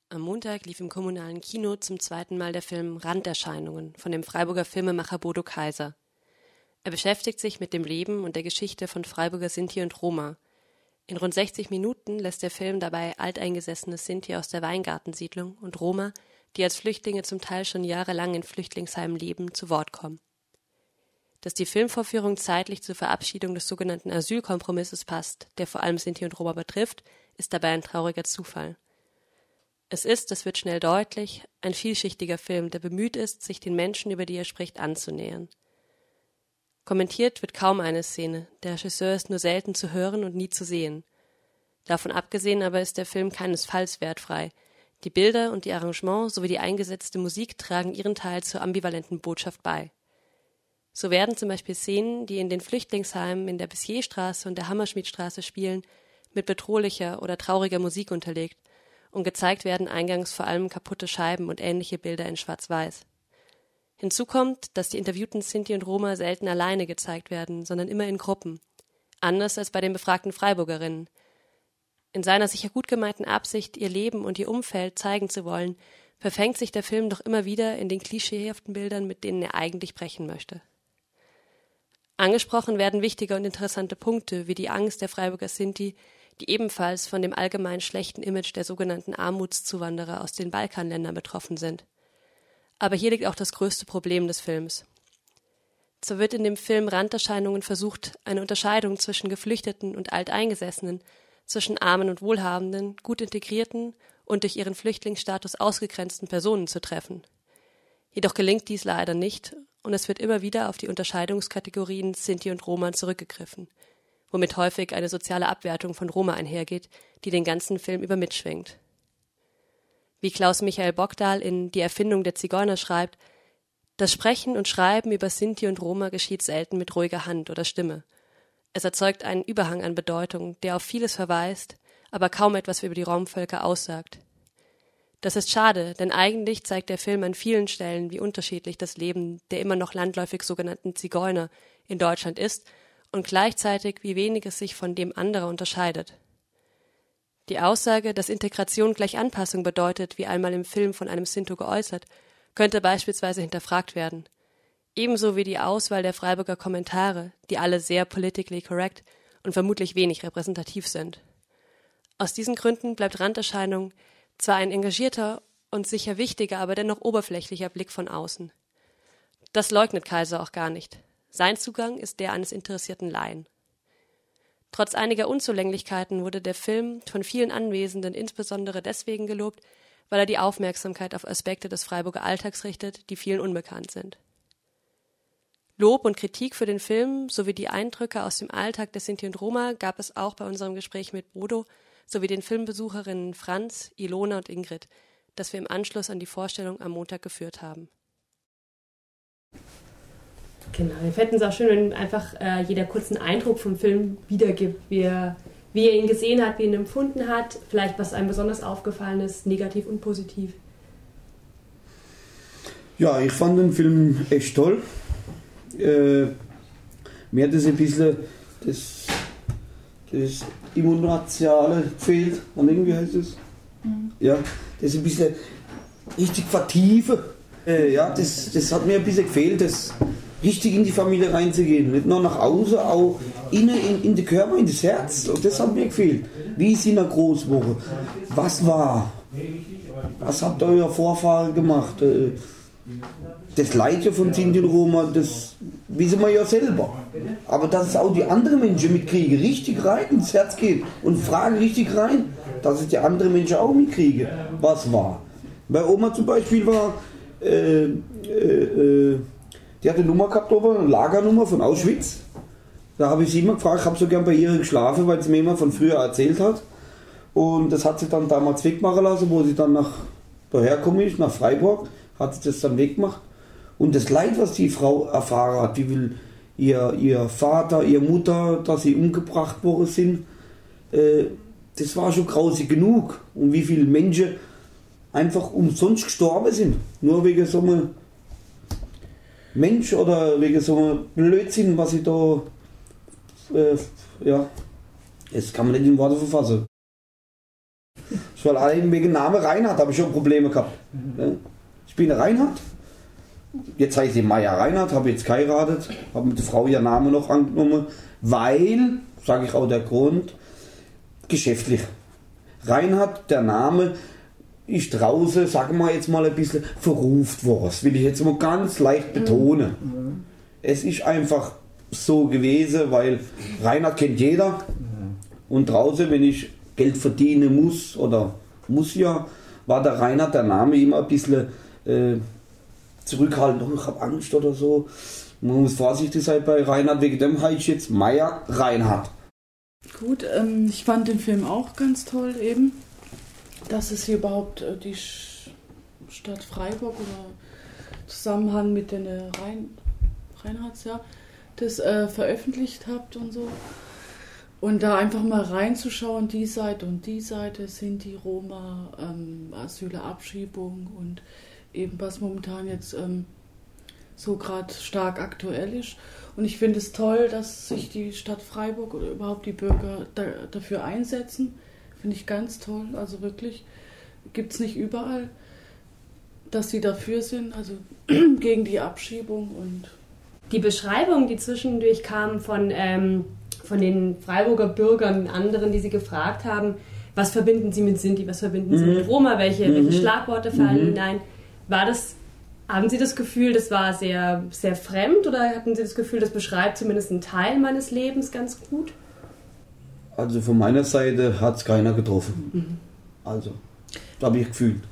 Am Montag lief im kommunalen Kino zum zweiten Mal der Film Randerscheinungen von dem Freiburger Filmemacher Bodo Kaiser. Er beschäftigt sich mit dem Leben und der Geschichte von Freiburger Sinti und Roma. In rund 60 Minuten lässt der Film dabei alteingesessene Sinti aus der Weingartensiedlung und Roma, die als Flüchtlinge zum Teil schon jahrelang in Flüchtlingsheimen leben, zu Wort kommen. Dass die Filmvorführung zeitlich zur Verabschiedung des sogenannten Asylkompromisses passt, der vor allem Sinti und Roma betrifft, ist dabei ein trauriger Zufall. Es ist, das wird schnell deutlich, ein vielschichtiger Film, der bemüht ist, sich den Menschen, über die er spricht, anzunähern. Kommentiert wird kaum eine Szene, der Regisseur ist nur selten zu hören und nie zu sehen. Davon abgesehen aber ist der Film keinesfalls wertfrei. Die Bilder und die Arrangements sowie die eingesetzte Musik tragen ihren Teil zur ambivalenten Botschaft bei. So werden zum Beispiel Szenen, die in den Flüchtlingsheimen in der Bessierstraße und der Hammerschmiedstraße spielen, mit bedrohlicher oder trauriger Musik unterlegt, und gezeigt werden eingangs vor allem kaputte Scheiben und ähnliche Bilder in Schwarz-Weiß. Hinzu kommt, dass die interviewten Sinti und Roma selten alleine gezeigt werden, sondern immer in Gruppen. Anders als bei den befragten Freiburgerinnen. In seiner sicher gut gemeinten Absicht, ihr Leben und ihr Umfeld zeigen zu wollen, verfängt sich der Film doch immer wieder in den klischeehaften Bildern, mit denen er eigentlich brechen möchte. Angesprochen werden wichtige und interessante Punkte, wie die Angst der Freiburger Sinti, die ebenfalls von dem allgemein schlechten Image der sogenannten Armutszuwanderer aus den Balkanländern betroffen sind. Aber hier liegt auch das größte Problem des Films. So wird in dem Film Randerscheinungen versucht, eine Unterscheidung zwischen Geflüchteten und Alteingesessenen, zwischen Armen und Wohlhabenden, gut integrierten und durch ihren Flüchtlingsstatus ausgegrenzten Personen zu treffen. Jedoch gelingt dies leider nicht, und es wird immer wieder auf die Unterscheidungskategorien Sinti und Roma zurückgegriffen, womit häufig eine soziale Abwertung von Roma einhergeht, die den ganzen Film über mitschwingt. Wie Klaus Michael Bogdahl in Die Erfindung der Zigeuner schreibt, das Sprechen und Schreiben über Sinti und Roma geschieht selten mit ruhiger Hand oder Stimme. Es erzeugt einen Überhang an Bedeutung, der auf vieles verweist, aber kaum etwas über die Raumvölker aussagt. Das ist schade, denn eigentlich zeigt der Film an vielen Stellen, wie unterschiedlich das Leben der immer noch landläufig sogenannten Zigeuner in Deutschland ist und gleichzeitig, wie wenig es sich von dem anderer unterscheidet. Die Aussage, dass Integration gleich Anpassung bedeutet, wie einmal im Film von einem Sinto geäußert, könnte beispielsweise hinterfragt werden. Ebenso wie die Auswahl der Freiburger Kommentare, die alle sehr politically correct und vermutlich wenig repräsentativ sind. Aus diesen Gründen bleibt Randerscheinung zwar ein engagierter und sicher wichtiger, aber dennoch oberflächlicher Blick von außen. Das leugnet Kaiser auch gar nicht. Sein Zugang ist der eines interessierten Laien. Trotz einiger Unzulänglichkeiten wurde der Film von vielen Anwesenden insbesondere deswegen gelobt, weil er die Aufmerksamkeit auf Aspekte des Freiburger Alltags richtet, die vielen unbekannt sind. Lob und Kritik für den Film sowie die Eindrücke aus dem Alltag der Sinti und Roma gab es auch bei unserem Gespräch mit Bodo sowie den Filmbesucherinnen Franz, Ilona und Ingrid, das wir im Anschluss an die Vorstellung am Montag geführt haben. Genau, wir fänden es auch schön, wenn einfach jeder kurz einen Eindruck vom Film wiedergibt, wie er ihn gesehen hat, wie er ihn empfunden hat, vielleicht was einem besonders aufgefallen ist, negativ und positiv. Ja, ich fand den Film echt toll. Mir hat das ein bisschen das Immunraziale gefehlt, und irgendwie heißt es. Ja, das ein bisschen richtig vertiefen. Ja, das hat mir ein bisschen gefehlt, das richtig in die Familie reinzugehen, nicht nur nach außen, auch innen in den Körper, in das Herz, und das hat mir gefehlt. Wie ist in der Großwoche? Was war? Was habt euer Vorfahren gemacht? Das Leid von Sinti und Roma, das wissen wir ja selber. Aber dass es auch die anderen Menschen mitkriegen, richtig rein ins Herz geht und fragen richtig rein, dass es die anderen Menschen auch mitkriegen, was war. Bei Oma zum Beispiel war, die hat eine Nummer gehabt, eine Lagernummer von Auschwitz. Da habe ich sie immer gefragt, ich habe so gern bei ihr geschlafen, weil sie mir immer von früher erzählt hat. Und das hat sie dann damals wegmachen lassen, wo sie dann daher gekommen ist, nach Freiburg, hat sie das dann weggemacht. Und das Leid, was die Frau erfahren hat, wie will ihr Vater, ihre Mutter, dass sie umgebracht worden sind, das war schon grausig genug. Und wie viele Menschen einfach umsonst gestorben sind, nur wegen so einem Mensch oder wegen so einem Blödsinn, was ich da, ja, das kann man nicht in Worte verfassen. Ich war allein wegen Name Reinhard, habe ich schon Probleme gehabt. Ja. Ich bin Reinhard. Jetzt heißt sie Maya Reinhard, habe jetzt geheiratet, habe mit der Frau ihren Namen noch angenommen, weil, sage ich auch der Grund, geschäftlich. Reinhard, der Name, ist draußen, sagen wir jetzt mal ein bisschen verruft worden. Das will ich jetzt mal ganz leicht betonen. Es ist einfach so gewesen, weil Reinhard kennt jeder. Und draußen, wenn ich Geld verdienen muss, oder muss ja, war der Reinhard, der Name, immer ein bisschen zurückhaltend. Ich habe Angst oder so. Man muss vorsichtig sein bei Reinhard, wegen dem heißt jetzt Maya Reinhard. Gut, ich fand den Film auch ganz toll eben, dass es hier überhaupt die Stadt Freiburg oder Zusammenhang mit den Reinhards, ja, das veröffentlicht habt und so. Und da einfach mal reinzuschauen, die Seite und die Seite, sind die Roma, Asyle, Abschiebung und eben was momentan jetzt so gerade stark aktuell ist. Und ich finde es toll, dass sich die Stadt Freiburg oder überhaupt die Bürger dafür einsetzen. Finde ich ganz toll, also wirklich. Gibt es nicht überall, dass sie dafür sind, also gegen die Abschiebung. Und die Beschreibung, die zwischendurch kam von den Freiburger Bürgern, anderen, die sie gefragt haben, was verbinden sie mit Sinti, was verbinden sie mit Roma, welche Schlagworte fallen hinein, haben Sie das Gefühl, das war sehr, sehr fremd, oder hatten Sie das Gefühl, das beschreibt zumindest einen Teil meines Lebens ganz gut? Also von meiner Seite hat es keiner getroffen. Also, da habe ich gefühlt.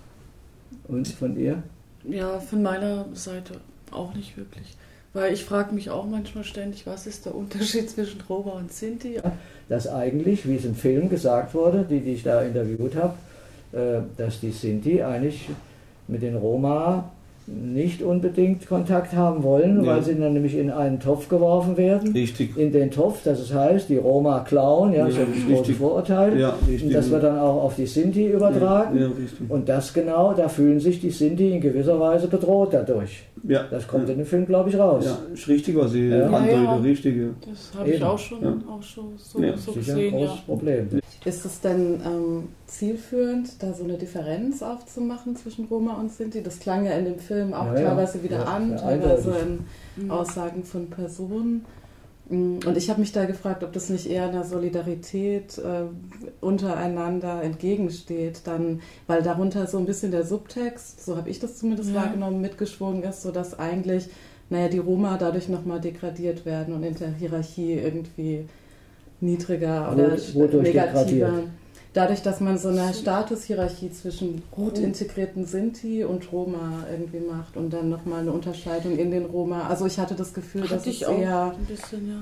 Und von ihr? Ja, von meiner Seite auch nicht wirklich. Weil ich frage mich auch manchmal ständig, was ist der Unterschied zwischen Roma und Sinti? Dass eigentlich, wie es im Film gesagt wurde, die ich da interviewt habe, dass die Sinti eigentlich mit den Roma nicht unbedingt Kontakt haben wollen, weil sie dann nämlich in einen Topf geworfen werden. Richtig. In den Topf, das heißt, die Roma klauen, ja, das ist ja das große Vorurteil. Ja, und das wird dann auch auf die Sinti übertragen. Ja, richtig. Und das genau, da fühlen sich die Sinti in gewisser Weise bedroht dadurch. Ja. Das kommt in dem Film, glaube ich, raus. Ja, ist richtig, was Sie andeuten, richtig. Ja. Das habe ich auch schon so gesehen. Ein großes Problem. Ist es denn zielführend, da so eine Differenz aufzumachen zwischen Roma und Sinti? Das klang ja in dem Film auch teilweise wieder an, teilweise in Aussagen von Personen. Und ich habe mich da gefragt, ob das nicht eher einer Solidarität untereinander entgegensteht, dann, weil darunter so ein bisschen der Subtext, so habe ich das zumindest wahrgenommen, mitgeschwungen ist, sodass eigentlich, die Roma dadurch nochmal degradiert werden und in der Hierarchie irgendwie niedriger oder negativer. Dadurch, dass man so eine Statushierarchie zwischen gut integrierten Sinti und Roma irgendwie macht und dann nochmal eine Unterscheidung in den Roma. Also ich hatte das Gefühl, dass es eher... Ein bisschen,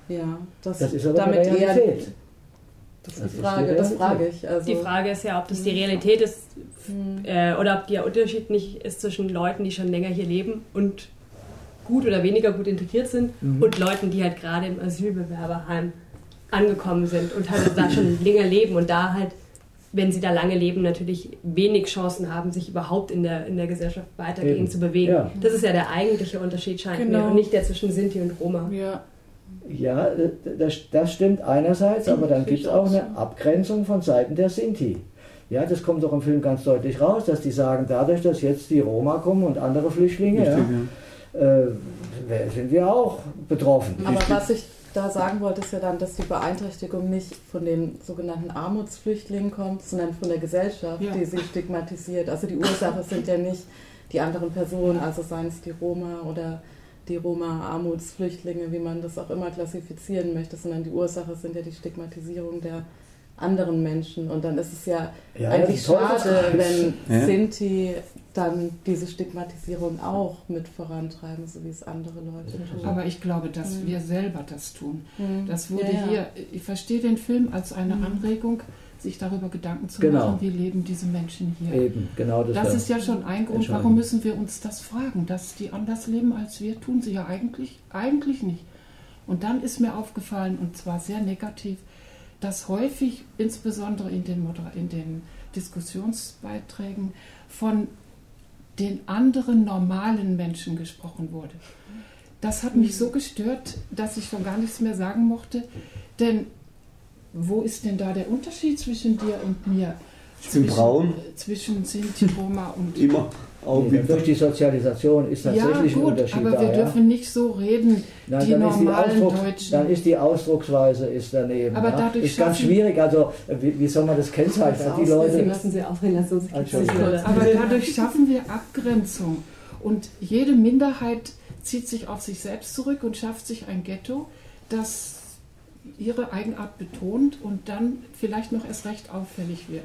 das ist aber damit die Realität. Das ist die Frage, das frage ich. Also, die Frage ist ja, ob das die Realität ist oder ob der Unterschied nicht ist zwischen Leuten, die schon länger hier leben und gut oder weniger gut integriert sind und Leuten, die halt gerade im Asylbewerberheim angekommen sind und halt da schon länger leben und da halt, wenn sie da lange leben, natürlich wenig Chancen haben, sich überhaupt in der Gesellschaft weitergehend zu bewegen. Ja. Das ist ja der eigentliche Unterschied, scheint mir, und nicht der zwischen Sinti und Roma. Ja, das stimmt einerseits, aber dann gibt es auch eine Abgrenzung von Seiten der Sinti. Ja, das kommt doch im Film ganz deutlich raus, dass die sagen, dadurch, dass jetzt die Roma kommen und andere Flüchtlinge, sind wir auch betroffen. Aber was ich da sagen wollte, ist ja dann, dass die Beeinträchtigung nicht von den sogenannten Armutsflüchtlingen kommt, sondern von der Gesellschaft, die sie stigmatisiert. Also die Ursache sind ja nicht die anderen Personen, also seien es die Roma oder die Roma-Armutsflüchtlinge, wie man das auch immer klassifizieren möchte, sondern die Ursache sind ja die Stigmatisierung der anderen Menschen. Und dann ist es ja eigentlich schade, wenn Sinti dann diese Stigmatisierung auch mit vorantreiben, so wie es andere Leute tun. Aber ich glaube, dass wir selber das tun. Das wurde hier, ich verstehe den Film als eine Anregung, sich darüber Gedanken zu machen, wie leben diese Menschen hier. Eben, genau das ist ja schon ein Grund, warum müssen wir uns das fragen, dass die anders leben als wir, tun sie ja eigentlich nicht. Und dann ist mir aufgefallen, und zwar sehr negativ, dass häufig, insbesondere in den Diskussionsbeiträgen, von den anderen normalen Menschen gesprochen wurde. Das hat mich so gestört, dass ich schon gar nichts mehr sagen mochte, denn wo ist denn da der Unterschied zwischen dir und mir? Sind braun? Zwischen Sinti, Roma und... Immer. Durch die Sozialisation ist tatsächlich ein Unterschied aber wir dürfen nicht so reden, Nein, die normalen Deutschen. Dann ist die Ausdrucksweise daneben. Aber dadurch ist ganz schwierig, also wie soll man das kennzeichnen? Die Leute, Sie müssen sie aufreden lassen. Aber dadurch schaffen wir Abgrenzung. Und jede Minderheit zieht sich auf sich selbst zurück und schafft sich ein Ghetto, das ihre Eigenart betont und dann vielleicht noch erst recht auffällig wird.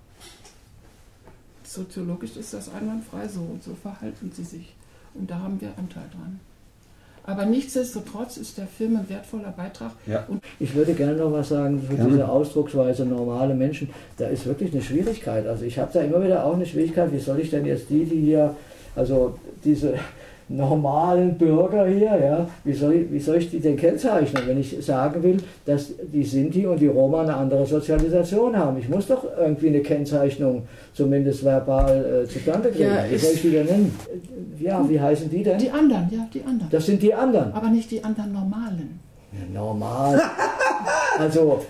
Soziologisch ist das einwandfrei so und so verhalten sie sich. Und da haben wir Anteil dran. Aber nichtsdestotrotz ist der Film ein wertvoller Beitrag. Ja. Und ich würde gerne noch was sagen für diese Ausdrucksweise normale Menschen. Da ist wirklich eine Schwierigkeit. Also ich habe da immer wieder auch eine Schwierigkeit. Wie soll ich denn jetzt die hier, also diese normalen Bürger hier, ja, wie soll ich die denn kennzeichnen, wenn ich sagen will, dass die Sinti und die Roma eine andere Sozialisation haben? Ich muss doch irgendwie eine Kennzeichnung, zumindest verbal, zustande kriegen. Ja, wie soll ich die denn nennen? Ja, wie heißen die denn? Die anderen, ja, die anderen. Das sind die anderen. Aber nicht die anderen Normalen. Ja, normal. Also,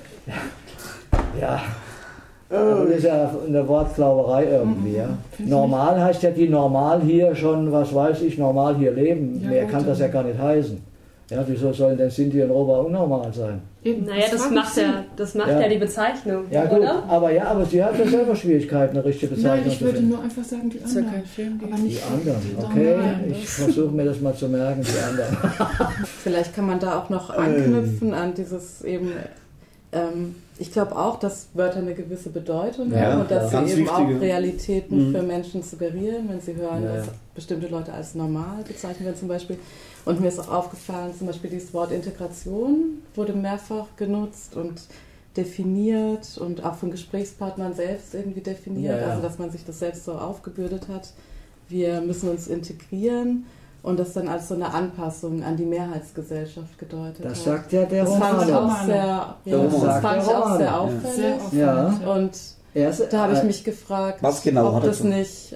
ja. Das ist ja eine Wortklauberei irgendwie. Ja. Normal heißt ja, die normal hier schon, was weiß ich, normal hier leben. Ja, mehr kann das ja gar nicht heißen. Ja, wieso sollen denn Sinti und Roma unnormal sein? Naja, das macht ja die Bezeichnung, ja, gut, oder? Aber sie hat ja selber Schwierigkeiten, eine richtige Bezeichnung. Nein, ich würde nur einfach sagen, die anderen. Das ist ja kein Film, aber nicht die anderen, okay. Ich versuche mir das mal zu merken, die anderen. Vielleicht kann man da auch noch anknüpfen an dieses eben... ich glaube auch, dass Wörter eine gewisse Bedeutung haben und dass sie eben auch Realitäten für Menschen suggerieren, wenn sie hören, dass bestimmte Leute als normal bezeichnet werden zum Beispiel. Und mir ist auch aufgefallen, zum Beispiel dieses Wort Integration wurde mehrfach genutzt und definiert und auch von Gesprächspartnern selbst irgendwie definiert, also dass man sich das selbst so aufgebürdet hat. Wir müssen uns integrieren. Und das dann als so eine Anpassung an die Mehrheitsgesellschaft gedeutet Das sagt ja der Romano. Das fand ich auch sehr auffällig. Ja. Und da habe ich mich gefragt, was genau ob das nicht,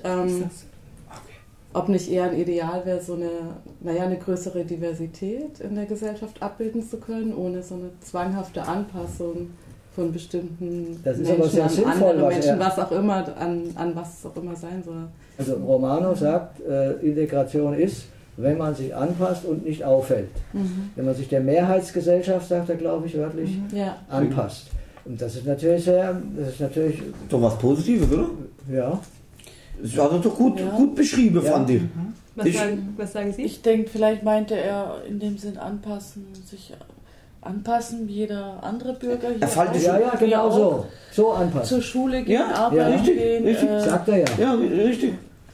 ob nicht eher ein Ideal wäre, so eine größere Diversität in der Gesellschaft abbilden zu können, ohne so eine zwanghafte Anpassung von bestimmten Menschen an andere Menschen, was auch immer, an was es auch immer sein soll. Also Romano sagt, Integration ist, wenn man sich anpasst und nicht auffällt. Wenn man sich der Mehrheitsgesellschaft, sagt er, glaube ich, wörtlich, anpasst. Und das ist natürlich doch was Positives, oder? Ja. Das war doch gut beschrieben, fand ich. Was sagen Sie? Ich denke, vielleicht meinte er in dem Sinn sich anpassen, wie jeder andere Bürger hier. Ja, genau so anpassen. Zur Schule gehen, arbeiten gehen. Richtig. Sagt er ja. Ja, richtig.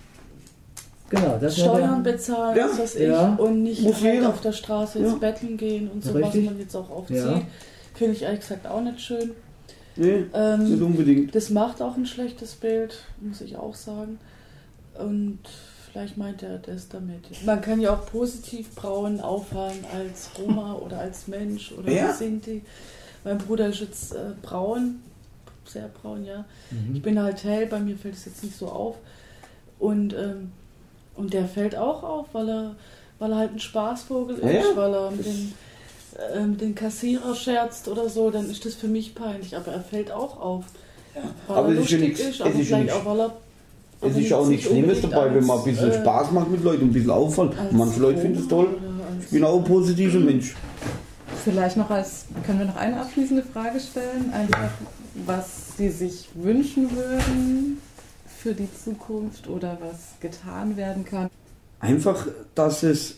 Genau, das Steuern bezahlen, was weiß ich, und nicht halt auf der Straße ins Betteln gehen und so, was man jetzt auch oft sieht. Finde ich ehrlich gesagt auch nicht schön. Nee, nicht unbedingt. Das macht auch ein schlechtes Bild, muss ich auch sagen. Und vielleicht meint er das damit. Man kann ja auch positiv braun auffallen als Roma oder als Mensch oder als Sinti. Mein Bruder ist jetzt braun, sehr braun, ja. Ich bin halt hell, bei mir fällt es jetzt nicht so auf. Und der fällt auch auf, weil er halt ein Spaßvogel ist, weil er mit den Kassierer scherzt oder so, dann ist das für mich peinlich. Aber er fällt auch auf. Weil aber er lustig ist, aber vielleicht auch, weil er... Es ist ja auch nichts Schlimmes dabei, wenn man ein bisschen Spaß macht mit Leuten, ein bisschen auffallen. Manche Leute finden es toll. Ich bin auch ein positiver Mensch. Vielleicht können wir noch eine abschließende Frage stellen, einfach was Sie sich wünschen würden für die Zukunft oder was getan werden kann? Einfach, dass es...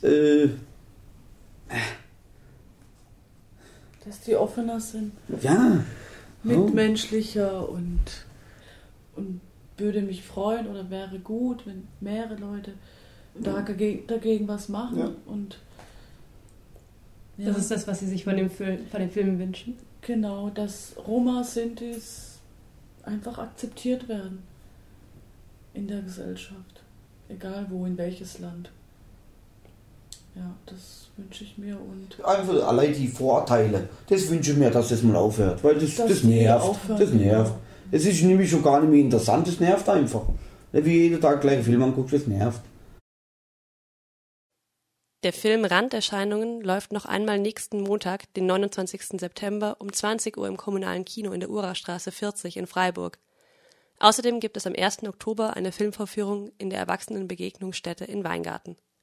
dass die offener sind. Ja. Mitmenschlicher und würde mich freuen oder wäre gut, wenn mehrere Leute dagegen was machen. Ja. Und das ist das, was Sie sich von den Filmen wünschen? Genau, dass Roma, Sintis einfach akzeptiert werden in der Gesellschaft. Egal wo, in welches Land. Ja, das wünsche ich mir. Und einfach allein die Vorteile, das wünsche ich mir, dass das mal aufhört. Weil das nervt. Das nervt. Es ist nämlich schon gar nicht mehr interessant, das nervt einfach. Wie jeden Tag gleich einen Film anguckt, das nervt. Der Film Randerscheinungen läuft noch einmal nächsten Montag, den 29. September um 20 Uhr im kommunalen Kino in der Urachstraße 40 in Freiburg. Außerdem gibt es am 1. Oktober eine Filmvorführung in der Erwachsenenbegegnungsstätte in Weingarten.